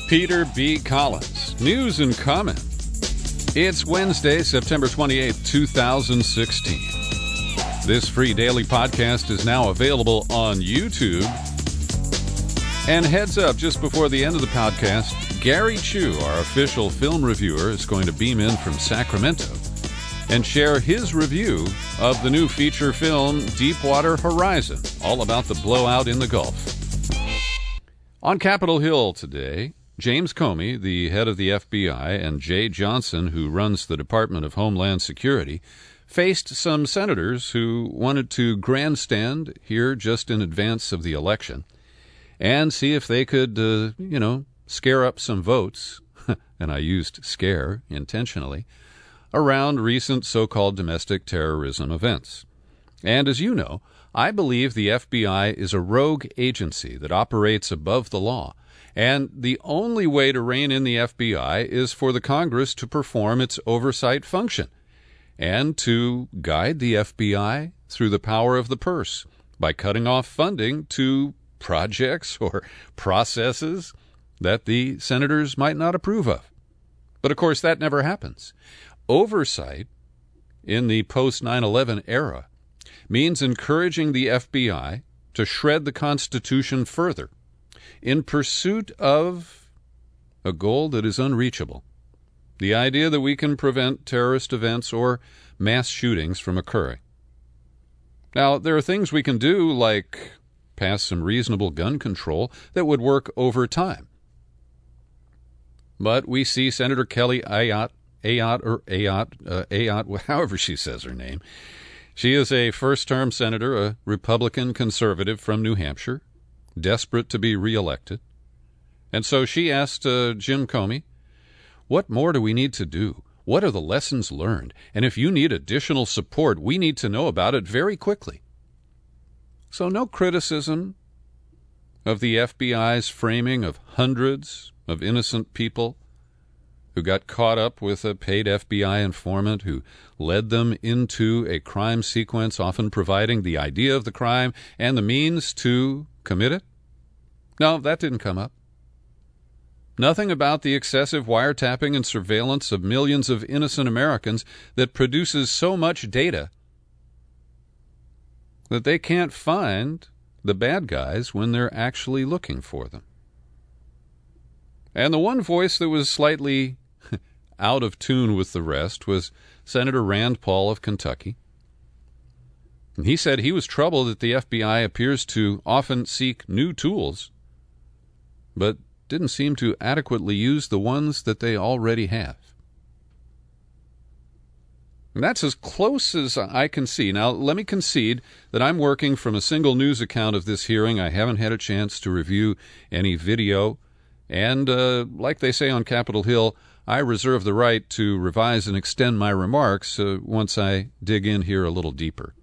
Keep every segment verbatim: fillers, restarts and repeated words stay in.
Peter B. Collins. News and comment. It's Wednesday, September twenty-eighth, two thousand sixteen. This free daily podcast is now available on YouTube. And heads up, just before the end of the podcast, Gary Chu, our official film reviewer, is going to beam in from Sacramento and share his review of the new feature film Deepwater Horizon, all about the blowout in the Gulf. On Capitol Hill today, James Comey, the head of the F B I, and Jay Johnson, who runs the Department of Homeland Security, faced some senators who wanted to grandstand here just in advance of the election and see if they could, uh, you know, scare up some votes, and I used scare intentionally, around recent so-called domestic terrorism events. And as you know, I believe the F B I is a rogue agency that operates above the law, and the only way to rein in the F B I is for the Congress to perform its oversight function and to guide the F B I through the power of the purse by cutting off funding to projects or processes that the senators might not approve of. But of course, that never happens. Oversight in the post nine eleven era means encouraging the F B I to shred the Constitution further in pursuit of a goal that is unreachable. The idea that we can prevent terrorist events or mass shootings from occurring. Now, there are things we can do, like pass some reasonable gun control that would work over time. But we see Senator Kelly Ayotte, Ayotte or Ayotte, uh, Ayotte, however she says her name. She is a first-term senator, a Republican conservative from New Hampshire, desperate to be reelected. And so she asked uh, Jim Comey, what more do we need to do? What are the lessons learned? And if you need additional support, we need to know about it very quickly. So no criticism of the F B I's framing of hundreds of innocent people who got caught up with a paid F B I informant who led them into a crime sequence, often providing the idea of the crime and the means to commit it? No, that didn't come up. Nothing about the excessive wiretapping and surveillance of millions of innocent Americans that produces so much data that they can't find the bad guys when they're actually looking for them. And the one voice that was slightly out of tune with the rest was Senator Rand Paul of Kentucky. And he said he was troubled that the F B I appears to often seek new tools, but didn't seem to adequately use the ones that they already have. And that's as close as I can see. Now, let me concede that I'm working from a single news account of this hearing. I haven't had a chance to review any video. And uh, like they say on Capitol Hill, I reserve the right to revise and extend my remarks uh, once I dig in here a little deeper.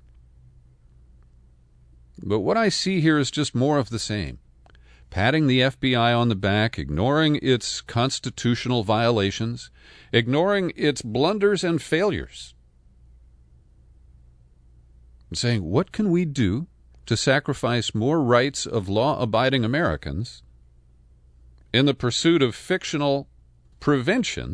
But what I see here is just more of the same. Patting the F B I on the back, ignoring its constitutional violations, ignoring its blunders and failures. And saying, what can we do to sacrifice more rights of law-abiding Americans in the pursuit of fictional prevention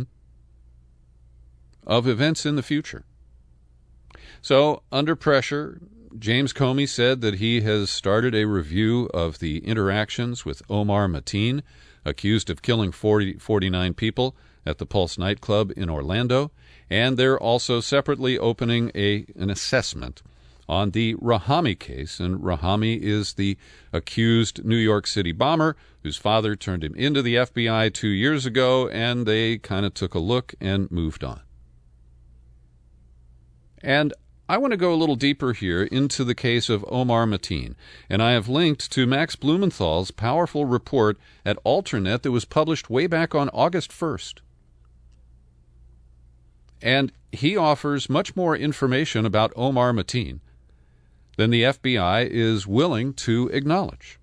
of events in the future? So, under pressure, James Comey said that he has started a review of the interactions with Omar Mateen, accused of killing forty, forty-nine people at the Pulse nightclub in Orlando, and they're also separately opening a an assessment on the Rahami case. And Rahami is the accused New York City bomber whose father turned him into the F B I two years ago, and they kind of took a look and moved on. And I want to go a little deeper here into the case of Omar Mateen, and I have linked to Max Blumenthal's powerful report at Alternet that was published way back on August first. And he offers much more information about Omar Mateen than the F B I is willing to acknowledge.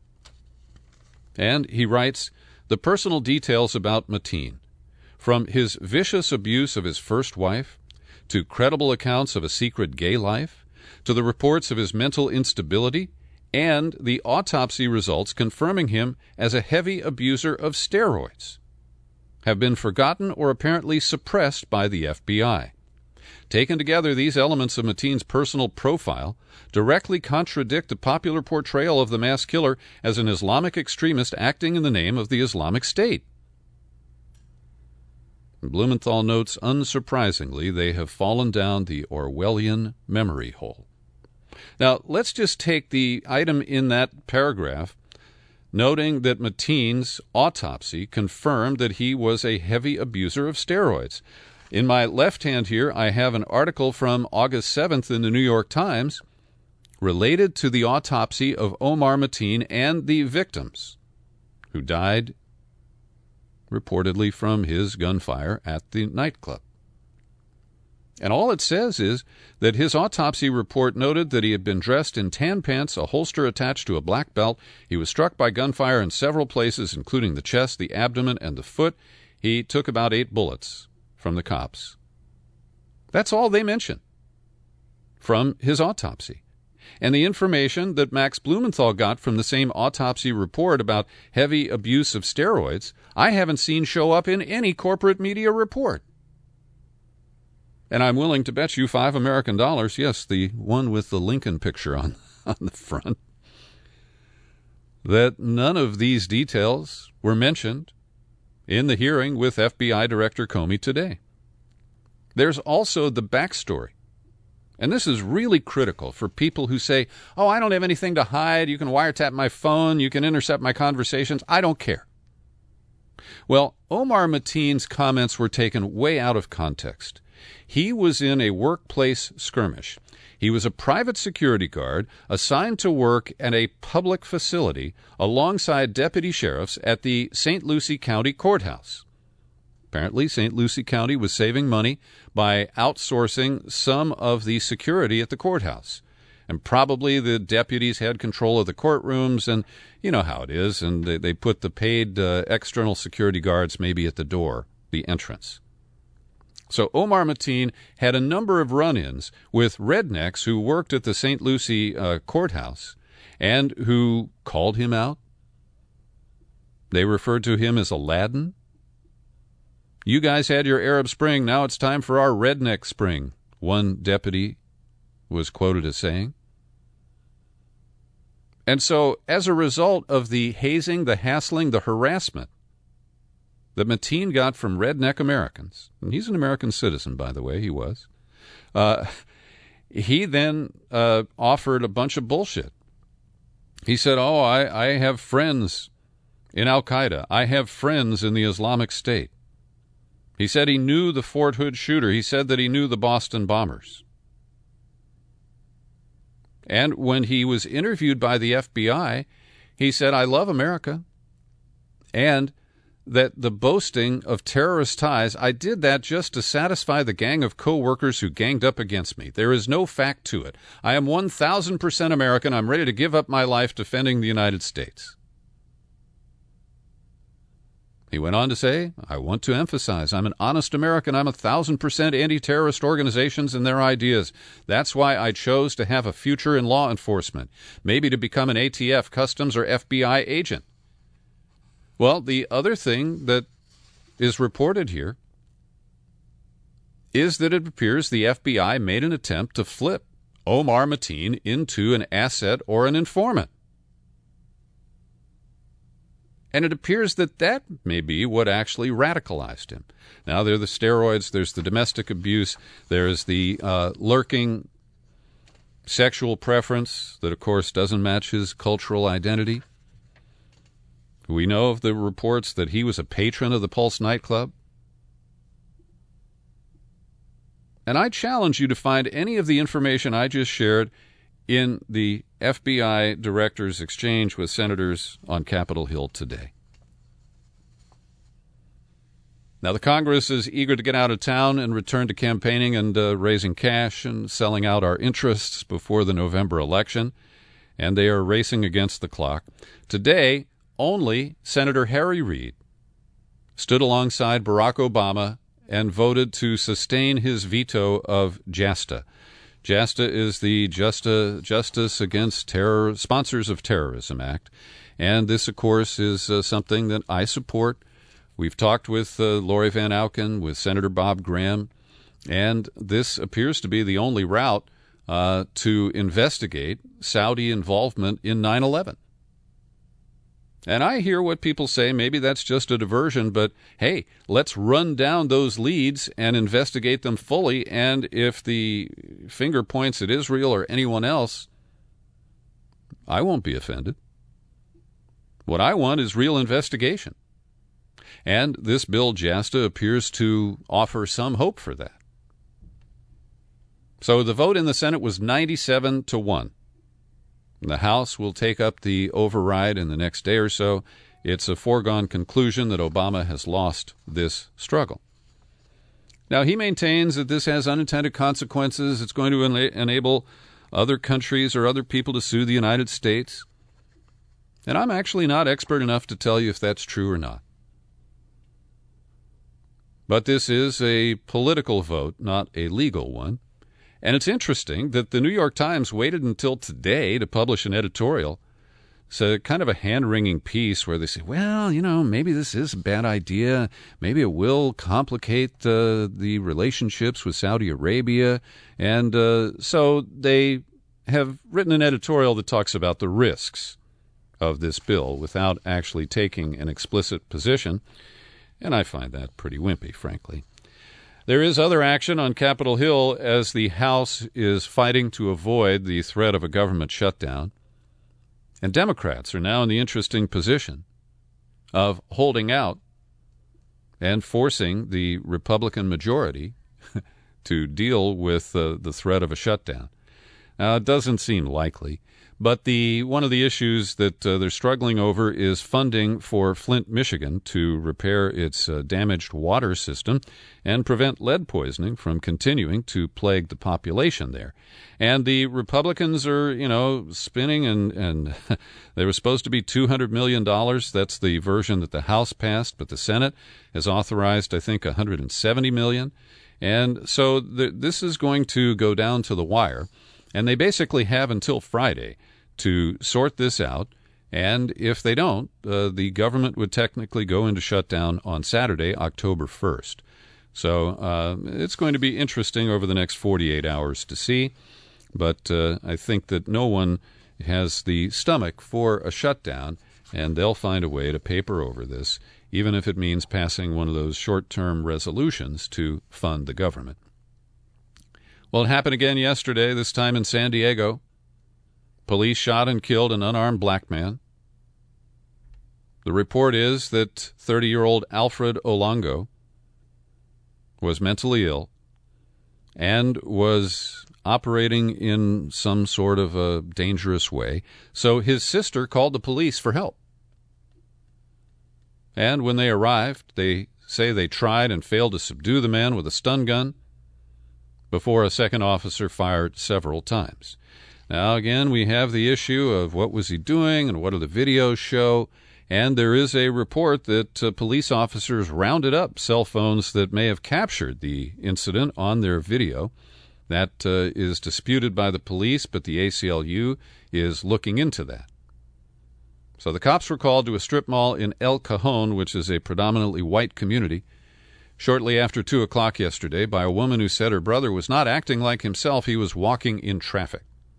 And he writes, the personal details about Mateen, from his vicious abuse of his first wife, to credible accounts of a secret gay life, to the reports of his mental instability and the autopsy results confirming him as a heavy abuser of steroids have been forgotten or apparently suppressed by the F B I. Taken together, these elements of Mateen's personal profile directly contradict the popular portrayal of the mass killer as an Islamic extremist acting in the name of the Islamic State. Blumenthal notes, unsurprisingly, they have fallen down the Orwellian memory hole. Now, let's just take the item in that paragraph, noting that Mateen's autopsy confirmed that he was a heavy abuser of steroids. In my left hand here, I have an article from August seventh in the New York Times related to the autopsy of Omar Mateen and the victims who died reportedly from his gunfire at the nightclub. And all it says is that his autopsy report noted that he had been dressed in tan pants, a holster attached to a black belt. He was struck by gunfire in several places, including the chest, the abdomen, and the foot. He took about eight bullets from the cops. That's all they mention from his autopsy. And the information that Max Blumenthal got from the same autopsy report about heavy abuse of steroids, I haven't seen show up in any corporate media report. And I'm willing to bet you five American dollars, yes, the one with the Lincoln picture on, on the front, that none of these details were mentioned in the hearing with F B I Director Comey today. There's also the backstory. And this is really critical for people who say, oh, I don't have anything to hide. You can wiretap my phone. You can intercept my conversations. I don't care. Well, Omar Mateen's comments were taken way out of context. He was in a workplace skirmish. He was a private security guard assigned to work at a public facility alongside deputy sheriffs at the Saint Lucie County Courthouse. Apparently, Saint Lucie County was saving money by outsourcing some of the security at the courthouse. And probably the deputies had control of the courtrooms, and you know how it is, and they, they put the paid uh, external security guards maybe at the door, the entrance. So Omar Mateen had a number of run-ins with rednecks who worked at the Saint Lucie uh, courthouse and who called him out. They referred to him as Aladdin. You guys had your Arab Spring, now it's time for our redneck spring, one deputy was quoted as saying. And so, as a result of the hazing, the hassling, the harassment that Mateen got from redneck Americans, and he's an American citizen, by the way, he was, uh, he then uh, offered a bunch of bullshit. He said, oh, I, I have friends in Al-Qaeda. I have friends in the Islamic State. He said he knew the Fort Hood shooter. He said that he knew the Boston bombers. And when he was interviewed by the F B I, he said, I love America, and that the boasting of terrorist ties, I did that just to satisfy the gang of co-workers who ganged up against me. There is no fact to it. I am one thousand percent American. I'm ready to give up my life defending the United States. He went on to say, I want to emphasize, I'm an honest American. I'm a thousand percent anti-terrorist organizations and their ideas. That's why I chose to have a future in law enforcement, maybe to become an A T F, Customs, or F B I agent. Well, the other thing that is reported here is that it appears the F B I made an attempt to flip Omar Mateen into an asset or an informant. And it appears that that may be what actually radicalized him. Now, there are the steroids, there's the domestic abuse, there's the uh, lurking sexual preference that, of course, doesn't match his cultural identity. We know of the reports that he was a patron of the Pulse nightclub. And I challenge you to find any of the information I just shared in the F B I director's exchange with senators on Capitol Hill today. Now, the Congress is eager to get out of town and return to campaigning and uh, raising cash and selling out our interests before the November election, and they are racing against the clock. Today, only Senator Harry Reid stood alongside Barack Obama and voted to sustain his veto of JASTA, JASTA is the Justa, Justice Against Terror Sponsors of Terrorism Act, and this, of course, is uh, something that I support. We've talked with uh, Lori Van Auken, with Senator Bob Graham, and this appears to be the only route uh, to investigate Saudi involvement in nine eleven. And I hear what people say, maybe that's just a diversion, but hey, let's run down those leads and investigate them fully, and if the finger points at Israel or anyone else, I won't be offended. What I want is real investigation. And this bill, JASTA, appears to offer some hope for that. So the vote in the Senate was ninety-seven to one. The House will take up the override in the next day or so. It's a foregone conclusion that Obama has lost this struggle. Now, he maintains that this has unintended consequences. It's going to ena- enable other countries or other people to sue the United States. And I'm actually not expert enough to tell you if that's true or not. But this is a political vote, not a legal one. And it's interesting that the New York Times waited until today to publish an editorial. It's a kind of a hand-wringing piece where they say, well, you know, maybe this is a bad idea. Maybe it will complicate uh, the relationships with Saudi Arabia. And uh, so they have written an editorial that talks about the risks of this bill without actually taking an explicit position. And I find that pretty wimpy, frankly. There is other action on Capitol Hill as the House is fighting to avoid the threat of a government shutdown. And Democrats are now in the interesting position of holding out and forcing the Republican majority to deal with uh, the threat of a shutdown. Now, it doesn't seem likely. But the one of the issues that uh, they're struggling over is funding for Flint, Michigan, to repair its uh, damaged water system and prevent lead poisoning from continuing to plague the population there. And the Republicans are, you know, spinning, and, and there was supposed to be two hundred million dollars. That's the version that the House passed, but the Senate has authorized, I think, one hundred seventy million dollars. And so th- this is going to go down to the wire. And they basically have until Friday to sort this out. And if they don't, uh, the government would technically go into shutdown on Saturday, October first. So uh, it's going to be interesting over the next forty-eight hours to see. But uh, I think that no one has the stomach for a shutdown, and they'll find a way to paper over this, even if it means passing one of those short-term resolutions to fund the government. Well, it happened again yesterday, this time in San Diego. Police shot and killed an unarmed black man. The report is that thirty-year-old Alfred Olongo was mentally ill and was operating in some sort of a dangerous way. So his sister called the police for help. And when they arrived, they say they tried and failed to subdue the man with a stun gun before a second officer fired several times. Now, again, we have the issue of what was he doing and what do the videos show, and there is a report that uh, police officers rounded up cell phones that may have captured the incident on their video. That uh, is disputed by the police, but the A C L U is looking into that. So the cops were called to a strip mall in El Cajon, which is a predominantly white community, shortly after two o'clock yesterday by a woman who said her brother was not acting like himself. He was walking in traffic.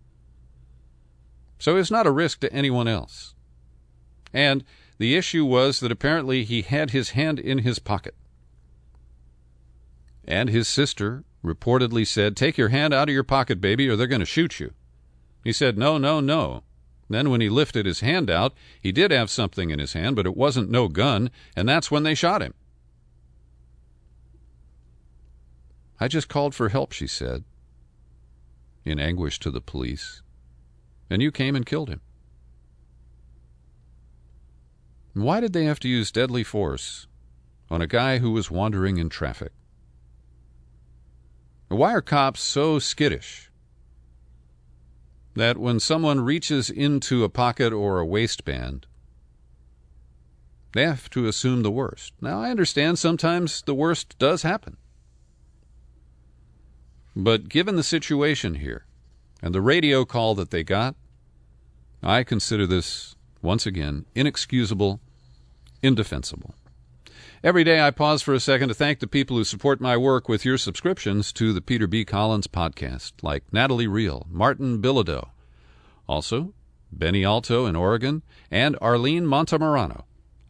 So it's not a risk to anyone else. And the issue was that apparently he had his hand in his pocket. And his sister reportedly said, "Take your hand out of your pocket, baby, or they're going to shoot you." He said, "No, no, no." Then when he lifted his hand out, he did have something in his hand, but it wasn't no gun, and that's when they shot him. "I just called for help," she said, in anguish to the police, "and you came and killed him." Why did they have to use deadly force on a guy who was wandering in traffic? Why are cops so skittish that when someone reaches into a pocket or a waistband, they have to assume the worst? Now, I understand sometimes the worst does happen. But given the situation here and the radio call that they got, I consider this, once again, inexcusable, indefensible. Every day I pause for a second to thank the people who support my work with your subscriptions to the Peter B. Collins podcast, like Natalie Reel, Martin Bilodeau, also Benny Alto in Oregon, and Arlene Montemarano.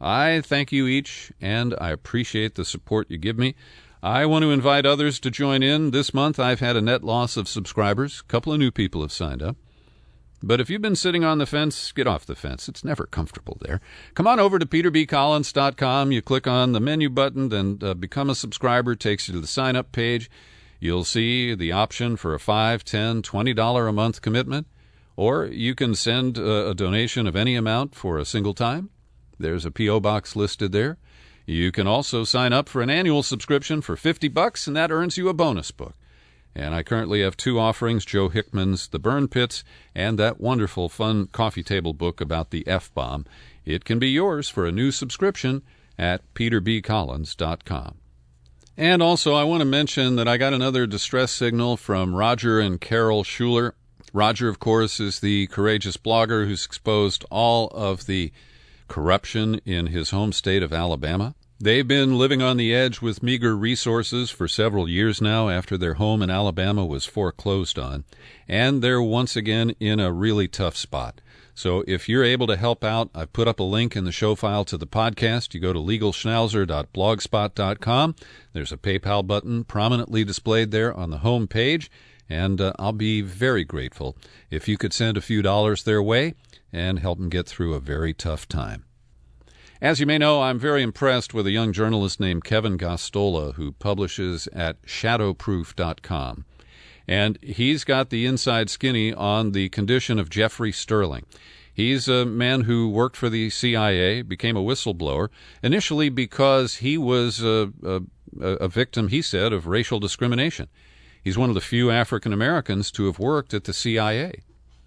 I thank you each, and I appreciate the support you give me. I want to invite others to join in. This month I've had a net loss of subscribers. A couple of new people have signed up. But if you've been sitting on the fence, get off the fence. It's never comfortable there. Come on over to peter b collins dot com. You click on the menu button and uh, become a subscriber. It takes you to the sign-up page. You'll see the option for a five dollars, ten dollars, twenty dollars a month commitment. Or you can send a, a donation of any amount for a single time. There's a P O box listed there. You can also sign up for an annual subscription for fifty bucks, and that earns you a bonus book. And I currently have two offerings, Joe Hickman's The Burn Pits and that wonderful, fun coffee table book about the F-bomb. It can be yours for a new subscription at peter b collins dot com. And also, I want to mention that I got another distress signal from Roger and Carol Schuler. Roger, of course, is the courageous blogger who's exposed all of the corruption in his home state of Alabama. They've been living on the edge with meager resources for several years now after their home in Alabama was foreclosed on, and they're once again in a really tough spot. So if you're able to help out, I've put up a link in the show file to the podcast. You go to legal schnauzer dot blogspot dot com. There's a PayPal button prominently displayed there on the home page, and uh, I'll be very grateful if you could send a few dollars their way and help them get through a very tough time. As you may know, I'm very impressed with a young journalist named Kevin Gostola who publishes at shadowproof dot com. And he's got the inside skinny on the condition of Jeffrey Sterling. He's a man who worked for the C I A, became a whistleblower, initially because he was a, a, a victim, he said, of racial discrimination. He's one of the few African Americans to have worked at the C I A.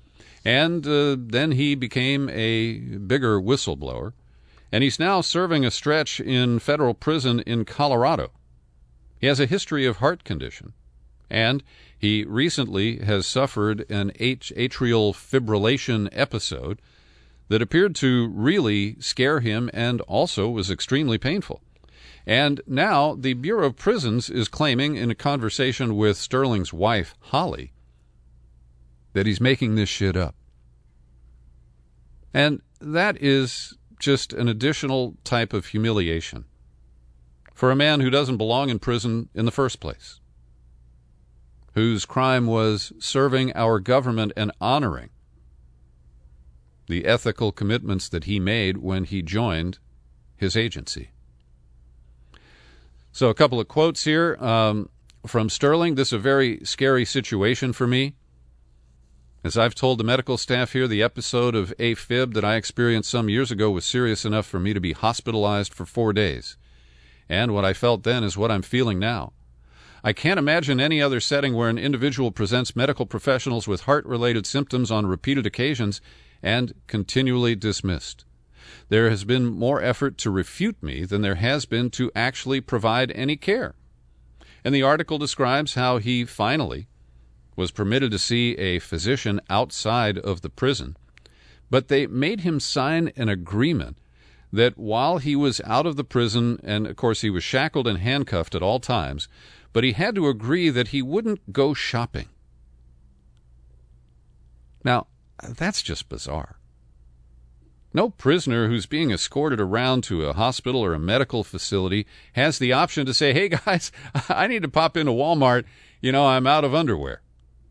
And uh, then he became a bigger whistleblower, and he's now serving a stretch in federal prison in Colorado. He has a history of heart condition, and he recently has suffered an atrial fibrillation episode that appeared to really scare him and also was extremely painful. And now the Bureau of Prisons is claiming in a conversation with Sterling's wife, Holly, that he's making this shit up. And that is just an additional type of humiliation for a man who doesn't belong in prison in the first place, whose crime was serving our government and honoring the ethical commitments that he made when he joined his agency. So a couple of quotes here um, from Sterling. This is a very scary situation for me. As I've told the medical staff here, the episode of AFib that I experienced some years ago was serious enough for me to be hospitalized for four days. And what I felt then is what I'm feeling now. I can't imagine any other setting where an individual presents medical professionals with heart-related symptoms on repeated occasions and continually dismissed. There has been more effort to refute me than there has been to actually provide any care. And the article describes how he finally was permitted to see a physician outside of the prison, but they made him sign an agreement that while he was out of the prison, and of course he was shackled and handcuffed at all times, but he had to agree that he wouldn't go shopping. Now, that's just bizarre. No prisoner who's being escorted around to a hospital or a medical facility has the option to say, hey guys, I need to pop into Walmart, you know, I'm out of underwear.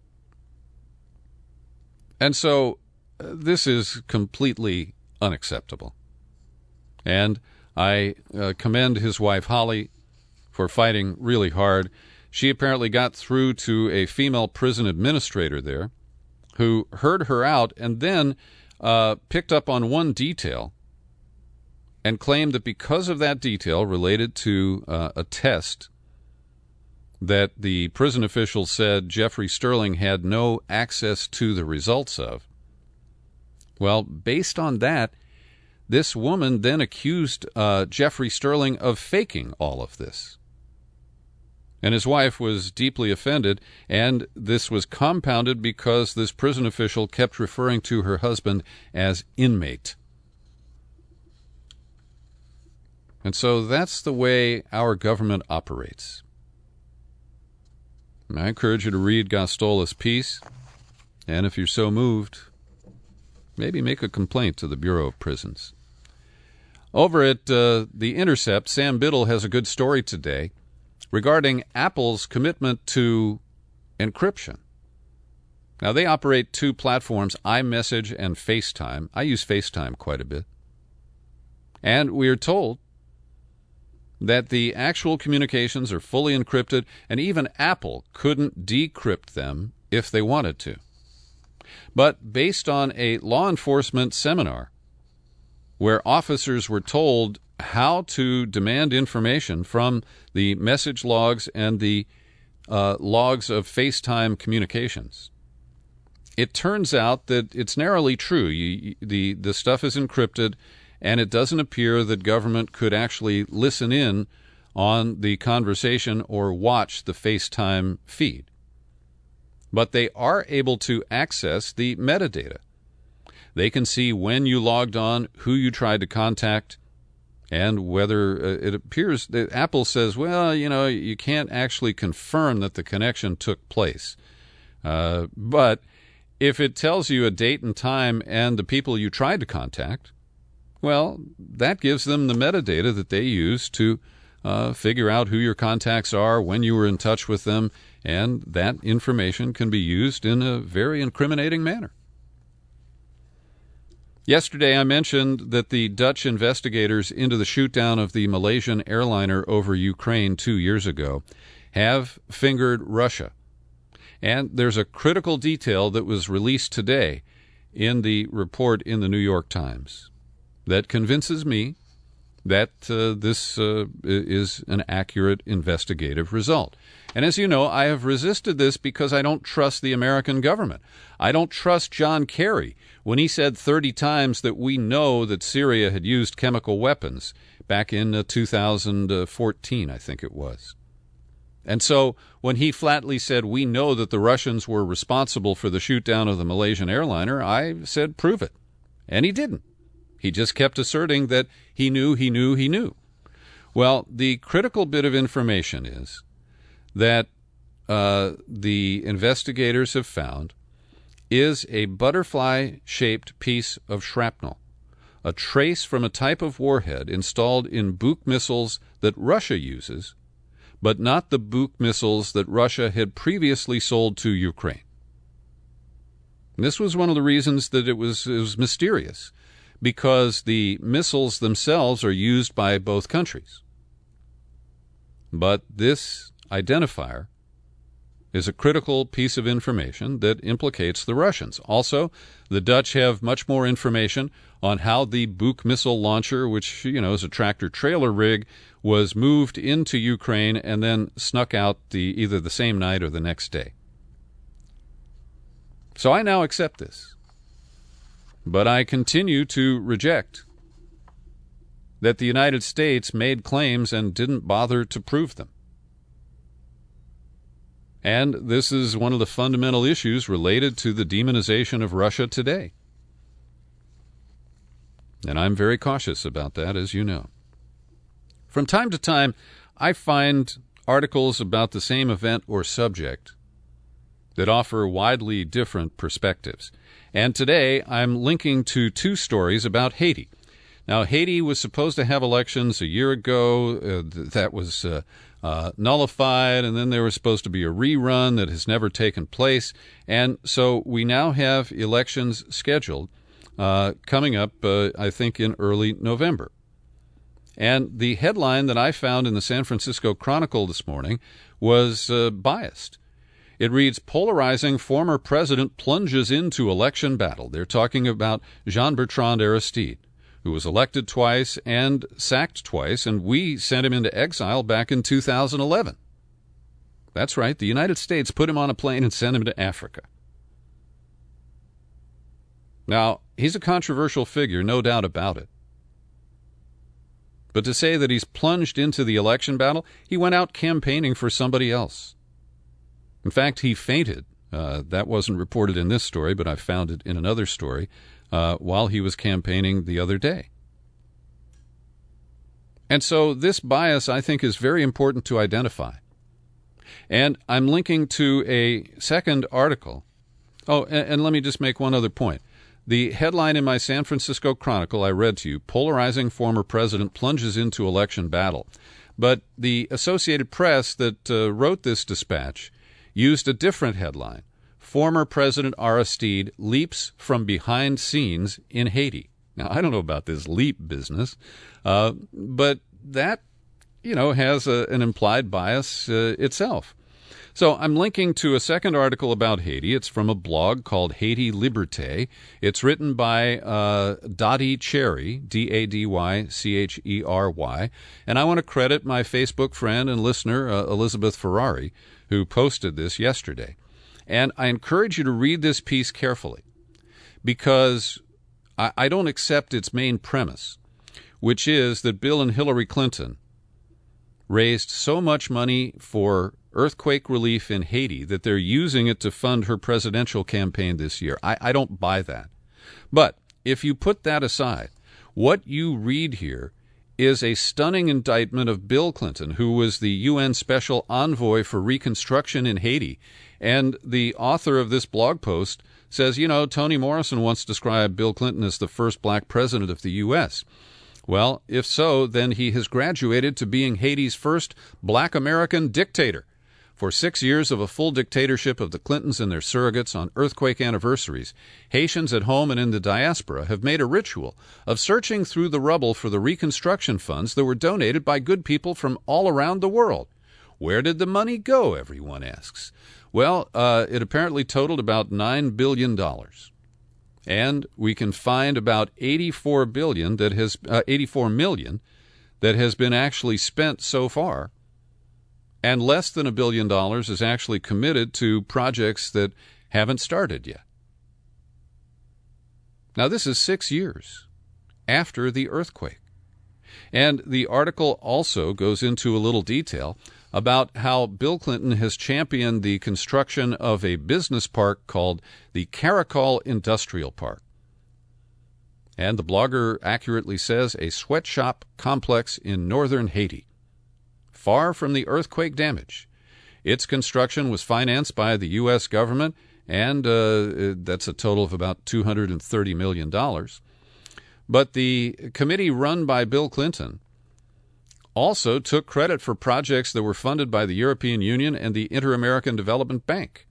And so uh, this is completely unacceptable. And I uh, commend his wife, Holly, for fighting really hard. She apparently got through to a female prison administrator there who heard her out and then uh, picked up on one detail and claimed that because of that detail related to uh, a test that the prison officials said Jeffrey Sterling had no access to the results of. Well, based on that, this woman then accused uh, Jeffrey Sterling of faking all of this. And his wife was deeply offended, and this was compounded because this prison official kept referring to her husband as inmate. And so that's the way our government operates. And I encourage you to read Gostola's piece, and if you're so moved, maybe make a complaint to the Bureau of Prisons. Over at uh, The Intercept, Sam Biddle has a good story today regarding Apple's commitment to encryption. Now, they operate two platforms, iMessage and FaceTime. I use FaceTime quite a bit. And we are told that the actual communications are fully encrypted, and even Apple couldn't decrypt them if they wanted to. But based on a law enforcement seminar where officers were told how to demand information from the message logs and the uh, logs of FaceTime communications, it turns out that it's narrowly true. You, the, the stuff is encrypted, and it doesn't appear that government could actually listen in on the conversation or watch the FaceTime feed. But they are able to access the metadata. They can see when you logged on, who you tried to contact, and whether uh, it appears that Apple says, well, you know, you can't actually confirm that the connection took place. Uh, but if it tells you a date and time and the people you tried to contact, well, that gives them the metadata that they use to uh, figure out who your contacts are, when you were in touch with them, and that information can be used in a very incriminating manner. Yesterday, I mentioned that the Dutch investigators into the shoot-down of the Malaysian airliner over Ukraine two years ago have fingered Russia. And there's a critical detail that was released today in the report in the New York Times that convinces me that uh, this uh, is an accurate investigative result. And as you know, I have resisted this because I don't trust the American government. I don't trust John Kerry when he said thirty times that we know that Syria had used chemical weapons back in uh, two thousand fourteen, I think it was. And so when he flatly said we know that the Russians were responsible for the shoot-down of the Malaysian airliner, I said prove it. And he didn't. He just kept asserting that he knew, he knew, he knew. Well, the critical bit of information is that uh, the investigators have found is a butterfly-shaped piece of shrapnel, a trace from a type of warhead installed in Buk missiles that Russia uses, but not the Buk missiles that Russia had previously sold to Ukraine. And this was one of the reasons that it was, it was mysterious, because the missiles themselves are used by both countries. But this identifier is a critical piece of information that implicates the Russians. Also, the Dutch have much more information on how the Buk missile launcher, which, you know, is a tractor-trailer rig, was moved into Ukraine and then snuck out the either the same night or the next day. So I now accept this. But I continue to reject that the United States made claims and didn't bother to prove them. And this is one of the fundamental issues related to the demonization of Russia today. And I'm very cautious about that, as you know. From time to time, I find articles about the same event or subject that offer widely different perspectives. And today, I'm linking to two stories about Haiti. Now, Haiti was supposed to have elections a year ago. Uh, that was uh, uh, nullified, and then there was supposed to be a rerun that has never taken place. And so we now have elections scheduled uh, coming up, uh, I think, in early November. And the headline that I found in the San Francisco Chronicle this morning was uh, biased. It reads, polarizing former president plunges into election battle. They're talking about Jean-Bertrand Aristide, who was elected twice and sacked twice, and we sent him into exile back in two thousand eleven. That's right, the United States put him on a plane and sent him to Africa. Now, he's a controversial figure, no doubt about it. But to say that he's plunged into the election battle, he went out campaigning for somebody else. In fact, he fainted. Uh, that wasn't reported in this story, but I found it in another story uh, while he was campaigning the other day. And so this bias, I think, is very important to identify. And I'm linking to a second article. Oh, and, and let me just make one other point. The headline in my San Francisco Chronicle I read to you, polarizing former president plunges into election battle. But the Associated Press that uh, wrote this dispatch used a different headline. Former President Aristide leaps from behind scenes in Haiti. Now, I don't know about this leap business, uh, but that, you know, has a, an implied bias uh, itself. So I'm linking to a second article about Haiti. It's from a blog called Haiti Liberté. It's written by uh, Dottie Cherry, D A D Y C H E R Y. And I want to credit my Facebook friend and listener, uh, Elizabeth Ferrari, who posted this yesterday. And I encourage you to read this piece carefully because I, I don't accept its main premise, which is that Bill and Hillary Clinton raised so much money for earthquake relief in Haiti that they're using it to fund her presidential campaign this year. I, I don't buy that. But if you put that aside, what you read here is a stunning indictment of Bill Clinton, who was the U N Special Envoy for Reconstruction in Haiti. And the author of this blog post says, you know, Toni Morrison once described Bill Clinton as the first black president of the U S Well, if so, then he has graduated to being Haiti's first black American dictator. For six years of a full dictatorship of the Clintons and their surrogates on earthquake anniversaries, Haitians at home and in the diaspora have made a ritual of searching through the rubble for the reconstruction funds that were donated by good people from all around the world. Where did the money go, everyone asks. Well, uh, it apparently totaled about nine billion dollars. And we can find about eighty-four billion dollars that has uh, eighty-four million dollars that has been actually spent so far. And less than a billion dollars is actually committed to projects that haven't started yet. Now, this is six years after the earthquake. And the article also goes into a little detail about how Bill Clinton has championed the construction of a business park called the Caracol Industrial Park. And the blogger accurately says a sweatshop complex in northern Haiti. Far from the earthquake damage. Its construction was financed by the U S government, and uh, that's a total of about two hundred thirty million dollars. But the committee run by Bill Clinton also took credit for projects that were funded by the European Union and the Inter-American Development Bank.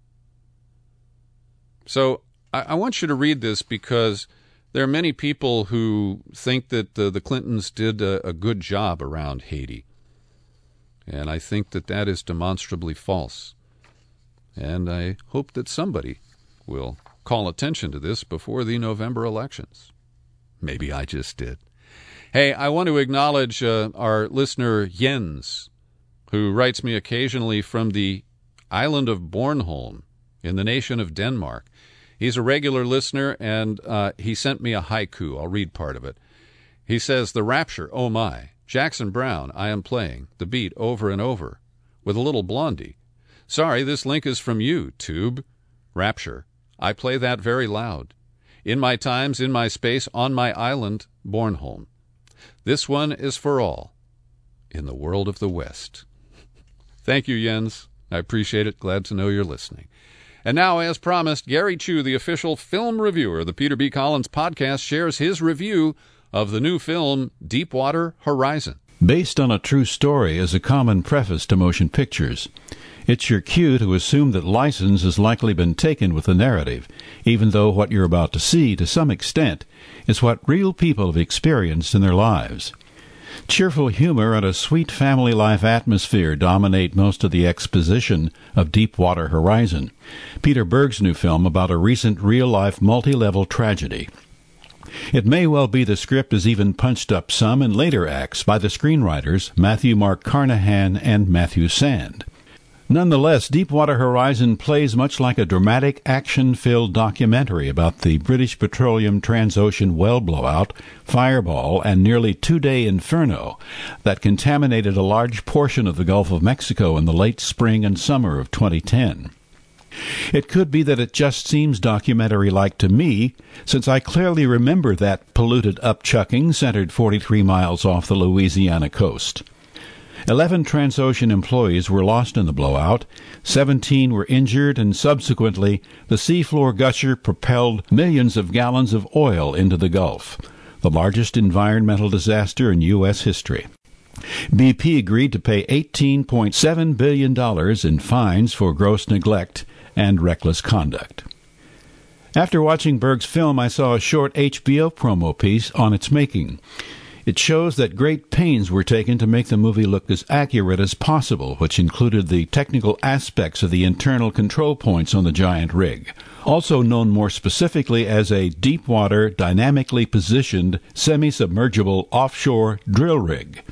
So I, I want you to read this because there are many people who think that the, the Clintons did a, a good job around Haiti. And I think that that is demonstrably false. And I hope that somebody will call attention to this before the November elections. Maybe I just did. Hey, I want to acknowledge uh, our listener Jens, who writes me occasionally from the island of Bornholm in the nation of Denmark. He's a regular listener, and uh, he sent me a haiku. I'll read part of it. He says, "The rapture, oh my. Jackson Browne, I am playing the beat over and over with a little blondie. Sorry, this link is from you, Tube. Rapture, I play that very loud. In my times, in my space, on my island, Bornholm. This one is for all in the world of the West." Thank you, Jens. I appreciate it. Glad to know you're listening. And now, as promised, Gary Chu, the official film reviewer of the Peter B. Collins podcast, shares his review of the new film Deepwater Horizon. Based on a true story is a common preface to motion pictures. It's your cue to assume that license has likely been taken with the narrative, even though what you're about to see, to some extent, is what real people have experienced in their lives. Cheerful humor and a sweet family life atmosphere dominate most of the exposition of Deepwater Horizon, Peter Berg's new film about a recent real-life multi-level tragedy. It may well be the script is even punched up some in later acts by the screenwriters Matthew Mark Carnahan and Matthew Sand. Nonetheless, Deepwater Horizon plays much like a dramatic, action-filled documentary about the British Petroleum Transocean well blowout, fireball, and nearly two-day inferno that contaminated a large portion of the Gulf of Mexico in the late spring and summer of twenty ten. It could be that it just seems documentary-like to me, since I clearly remember that polluted upchucking centered forty-three miles off the Louisiana coast. Eleven Transocean employees were lost in the blowout, seventeen were injured, and subsequently the seafloor gusher propelled millions of gallons of oil into the Gulf, the largest environmental disaster in U S history. B P agreed to pay eighteen point seven billion dollars in fines for gross neglect and reckless conduct. After watching Berg's film, I saw a short H B O promo piece on its making. It shows that great pains were taken to make the movie look as accurate as possible, which included the technical aspects of the internal control points on the giant rig, also known more specifically as a deep-water, dynamically positioned, semi-submergible offshore drill rig.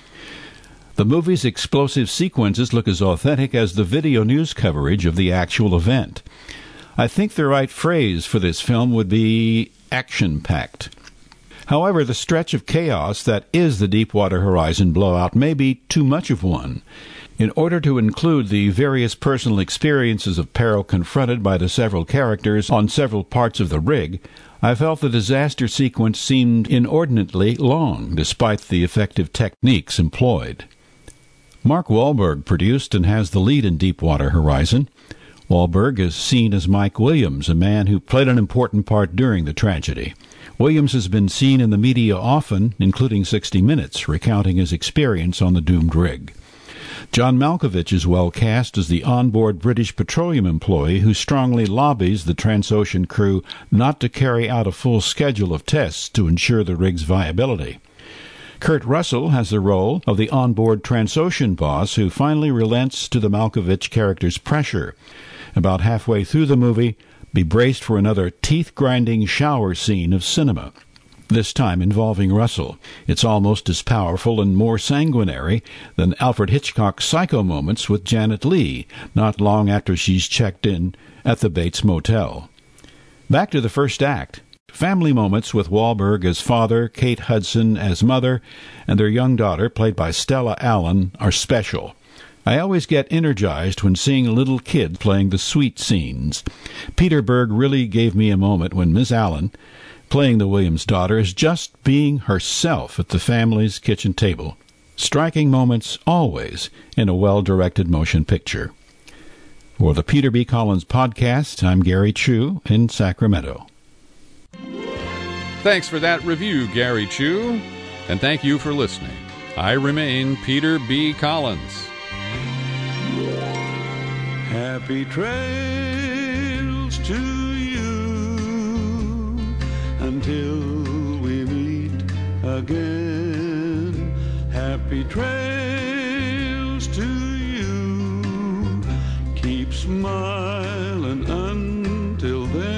The movie's explosive sequences look as authentic as the video news coverage of the actual event. I think the right phrase for this film would be action-packed. However, the stretch of chaos that is the Deepwater Horizon blowout may be too much of one. In order to include the various personal experiences of peril confronted by the several characters on several parts of the rig, I felt the disaster sequence seemed inordinately long, despite the effective techniques employed. Mark Wahlberg produced and has the lead in Deepwater Horizon. Wahlberg is seen as Mike Williams, a man who played an important part during the tragedy. Williams has been seen in the media often, including sixty minutes, recounting his experience on the doomed rig. John Malkovich is well cast as the onboard British Petroleum employee who strongly lobbies the Transocean crew not to carry out a full schedule of tests to ensure the rig's viability. Kurt Russell has the role of the onboard Transocean boss who finally relents to the Malkovich character's pressure. About halfway through the movie, be braced for another teeth-grinding shower scene of cinema, this time involving Russell. It's almost as powerful and more sanguinary than Alfred Hitchcock's Psycho moments with Janet Leigh, not long after she's checked in at the Bates Motel. Back to the first act. Family moments with Wahlberg as father, Kate Hudson as mother, and their young daughter, played by Stella Allen, are special. I always get energized when seeing a little kid playing the sweet scenes. Peter Berg really gave me a moment when Miss Allen, playing the Williams daughter, is just being herself at the family's kitchen table. Striking moments always in a well-directed motion picture. For the Peter B. Collins Podcast, I'm Gary Chu in Sacramento. Thanks for that review, Gary Chu, and thank you for listening. I remain Peter B. Collins. Happy trails to you until we meet again. Happy trails to you. Keep smiling until then.